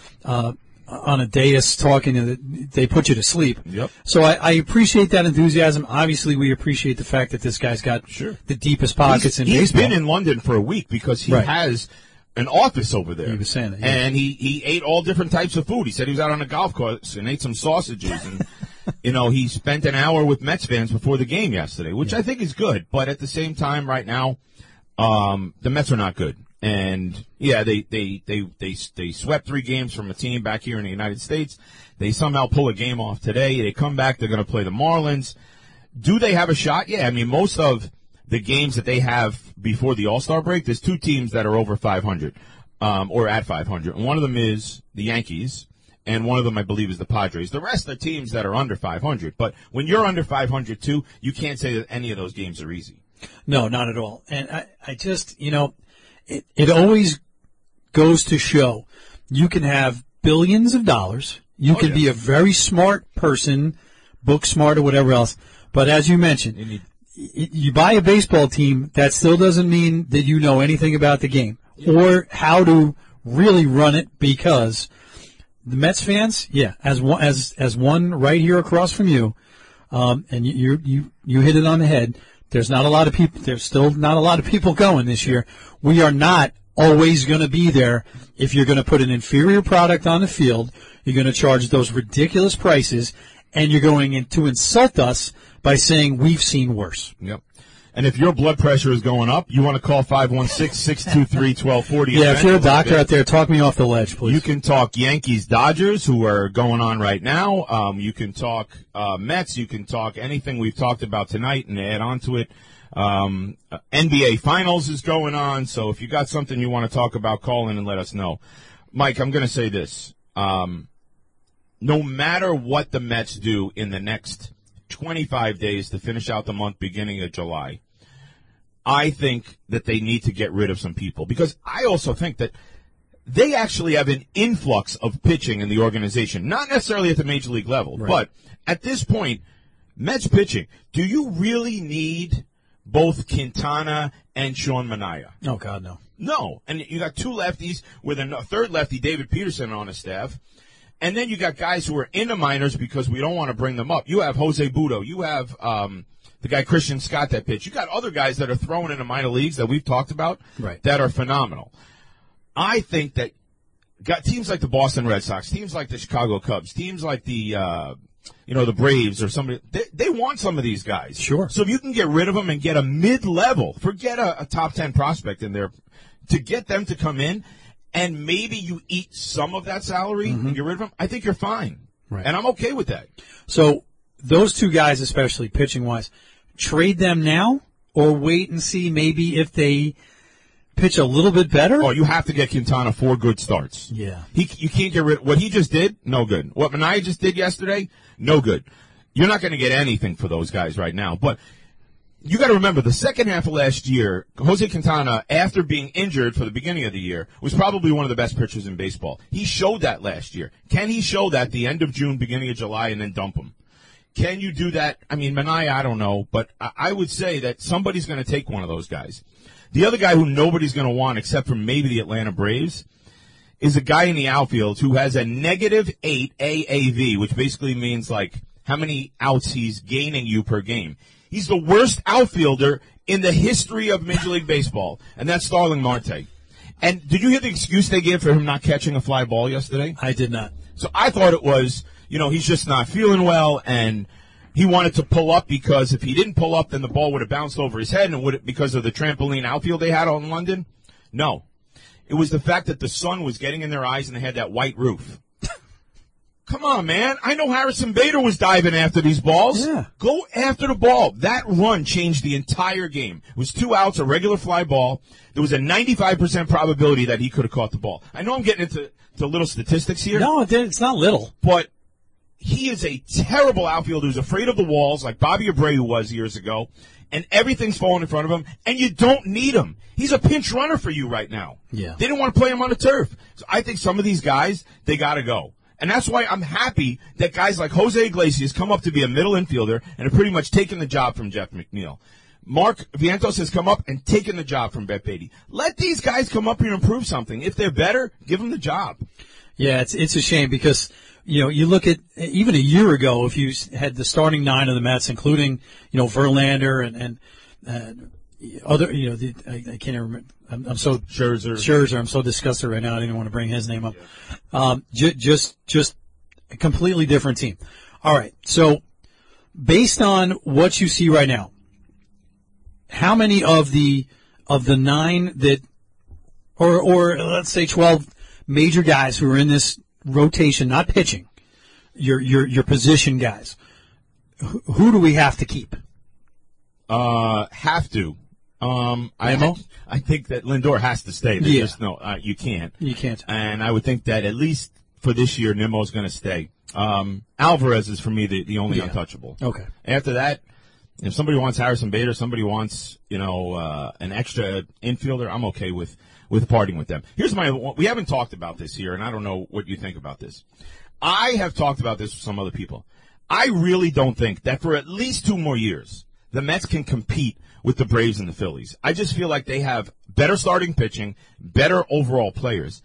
a dais talking, they put you to sleep. Yep. So I appreciate that enthusiasm. Obviously, we appreciate the fact that this guy's got the deepest pockets in baseball. He's been in London for a week because he has an office over there. He was saying that, yeah. And he ate all different types of food. He said he was out on a golf course and ate some sausages. And, he spent an hour with Mets fans before the game yesterday, which I think is good. But at the same time, right now, the Mets are not good. And, yeah, they swept 3 games from a team back here in the United States. They somehow pull a game off today. They come back. They're going to play the Marlins. Do they have a shot? Yeah, I mean, most of the games that they have before the All-Star break, there's 2 teams that are over 500, or at 500. And one of them is the Yankees, and one of them, I believe, is the Padres. The rest are teams that are under 500. But when you're under 500, too, you can't say that any of those games are easy. No, not at all. And I just, it always goes to show you can have billions of dollars. You can be a very smart person, book smart or whatever else. But as you mentioned, you buy a baseball team, that still doesn't mean that you know anything about the game or how to really run it, because the Mets fans, as one right here across from you, and you hit it on the head. There's not a lot of people. There's still not a lot of people going this year. We are not always going to be there. If you're going to put an inferior product on the field, you're going to charge those ridiculous prices, and you're going to insult us by saying we've seen worse. Yep. And if your blood pressure is going up, you want to call 516-623-1240. Yeah, if you're a doctor out there, talk me off the ledge, please. You can talk Yankees-Dodgers, who are going on right now. You can talk Mets. You can talk anything we've talked about tonight and add on to it. NBA Finals is going on, so if you got something you want to talk about, call in and let us know. Mike, I'm going to say this. No matter what the Mets do in the next 25 days to finish out the month beginning of July, I think that they need to get rid of some people, because I also think that they actually have an influx of pitching in the organization, not necessarily at the major league level, but at this point, Mets pitching, do you really need both Quintana and Sean Manaea? Oh, God, no. No. And you got 2 lefties with a third lefty, David Peterson, on the staff. And then you got guys who are in the minors because we don't want to bring them up. You have Jose Budo. You have the guy Christian Scott that pitch. You got other guys that are throwing in the minor leagues that we've talked about that are phenomenal. I think that teams like the Boston Red Sox, teams like the Chicago Cubs, teams like the the Braves or somebody, they want some of these guys. Sure. So if you can get rid of them and get a mid-level, forget a top 10 prospect in there, to get them to come in, and maybe you eat some of that salary and get rid of them, I think you're fine. Right. And I'm okay with that. So those 2 guys, especially pitching-wise, trade them now or wait and see maybe if they pitch a little bit better? Oh, you have to get Quintana 4 good starts. Yeah. You can't get rid. What he just did, no good. What Manaea just did yesterday, no good. You're not going to get anything for those guys right now. But you got to remember, the second half of last year, Jose Quintana, after being injured for the beginning of the year, was probably one of the best pitchers in baseball. He showed that last year. Can he show that the end of June, beginning of July, and then dump him? Can you do that? I mean, Manaea, I don't know, but I would say that somebody's going to take one of those guys. The other guy who nobody's going to want, except for maybe the Atlanta Braves, is a guy in the outfield who has a -8 AAV, which basically means like how many outs he's gaining you per game. He's the worst outfielder in the history of Major League Baseball, and that's Starling Marte. And did you hear the excuse they gave for him not catching a fly ball yesterday? I did not. So I thought it was, he's just not feeling well, and he wanted to pull up because if he didn't pull up, then the ball would have bounced over his head, and would it because of the trampoline outfield they had out in London? No. It was the fact that the sun was getting in their eyes and they had that white roof. Come on, man. I know Harrison Bader was diving after these balls. Yeah. Go after the ball. That run changed the entire game. It was 2 outs, a regular fly ball. There was a 95% probability that he could have caught the ball. I know I'm getting into little statistics here. No, it's not little. But he is a terrible outfielder who's afraid of the walls, like Bobby Abreu was years ago, and everything's falling in front of him, and you don't need him. He's a pinch runner for you right now. Yeah. They didn't want to play him on the turf. So I think some of these guys, they got to go. And that's why I'm happy that guys like Jose Iglesias come up to be a middle infielder and have pretty much taken the job from Jeff McNeil. Mark Vientos has come up and taken the job from Brett Beatty. Let these guys come up here and prove something. If they're better, give them the job. Yeah, it's a shame because, you look at even a year ago, if you had the starting 9 of the Mets, including, Verlander and other, I can't even remember. I'm so Scherzer. I'm so disgusted right now. I didn't want to bring his name up. Just a completely different team. All right. So based on what you see right now, how many of the 9 that, or let's say 12 major guys who are in this rotation, not pitching, your position guys, who do we have to keep? Have to. I think that Lindor has to stay. There's just no, you can't. You can't. And I would think that at least for this year, Nimmo's going to stay. Alvarez is for me the only untouchable. Okay. After that, if somebody wants Harrison Bader, somebody wants, an extra infielder, I'm okay with parting with them. We haven't talked about this here, and I don't know what you think about this. I have talked about this with some other people. I really don't think that for at least 2 more years, the Mets can compete with the Braves and the Phillies. I just feel like they have better starting pitching, better overall players.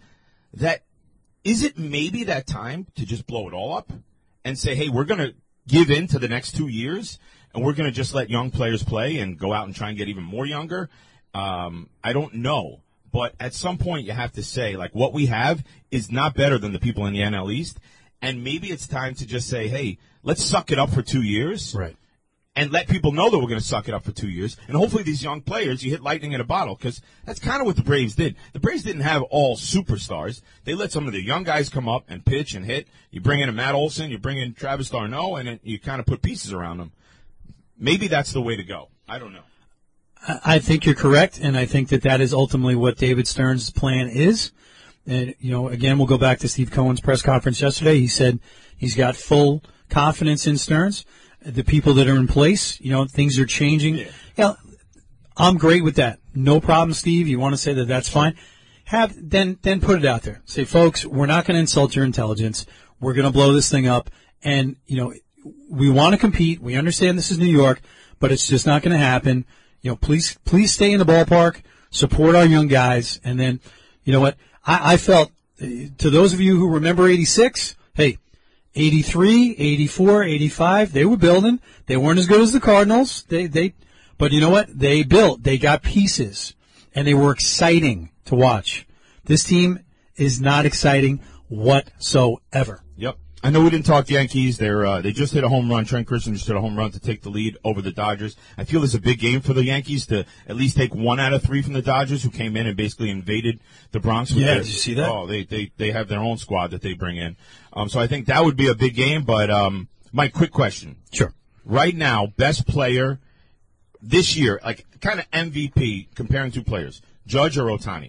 Is it maybe that time to just blow it all up and say, hey, we're going to give in to the next 2 years, and we're going to just let young players play and go out and try and get even more younger? I don't know. But at some point you have to say, like, what we have is not better than the people in the NL East, and maybe it's time to just say, hey, let's suck it up for 2 years. Right. And let people know that we're going to suck it up for 2 years. And hopefully these young players, you hit lightning in a bottle, because that's kind of what the Braves did. The Braves didn't have all superstars. They let some of the young guys come up and pitch and hit. You bring in a Matt Olson, you bring in Travis d'Arnaud, and you kind of put pieces around them. Maybe that's the way to go. I don't know. I think you're correct, and I think that is ultimately what David Stern's plan is. And, again, we'll go back to Steve Cohen's press conference yesterday. He said he's got full confidence in Stearns. The people that are in place, things are changing. Yeah, I'm great with that. No problem, Steve. You want to say that that's fine. Then put it out there. Say, folks, we're not going to insult your intelligence. We're going to blow this thing up. And, we want to compete. We understand this is New York, but it's just not going to happen. Please stay in the ballpark, support our young guys. And then, you know what? I felt, to those of you who remember 86, hey, 83, 84, 85, they were building. They weren't as good as the Cardinals. But you know what? They built. They got pieces, and they were exciting to watch. This team is not exciting whatsoever. Yep. I know we didn't talk Yankees. They just hit a home run. Trent Christian just hit a home run to take the lead over the Dodgers. I feel it's a big game for the Yankees to at least take 1 out of 3 from the Dodgers, who came in and basically invaded the Bronx. Yeah, did you see that? Oh, they have their own squad that they bring in. So I think that would be a big game. But Mike, quick question. Sure. Right now, best player this year, like kind of MVP, comparing 2 players, Judge or Ohtani?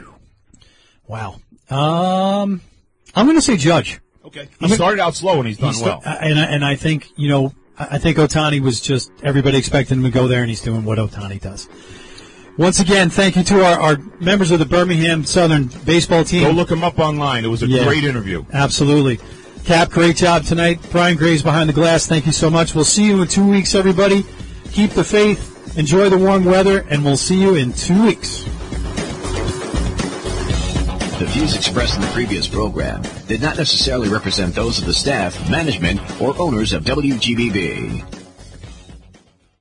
Wow. I'm going to say Judge. Okay. He started out slow and he's done well. And I think, I think Ohtani was just everybody expected him to go there, and he's doing what Ohtani does. Once again, thank you to our members of the Birmingham Southern baseball team. Go look him up online. It was a great interview. Absolutely. Cap, great job tonight. Brian Gray's behind the glass. Thank you so much. We'll see you in 2 weeks, everybody. Keep the faith. Enjoy the warm weather, and we'll see you in 2 weeks. The views expressed in the previous program did not necessarily represent those of the staff, management, or owners of WGBB.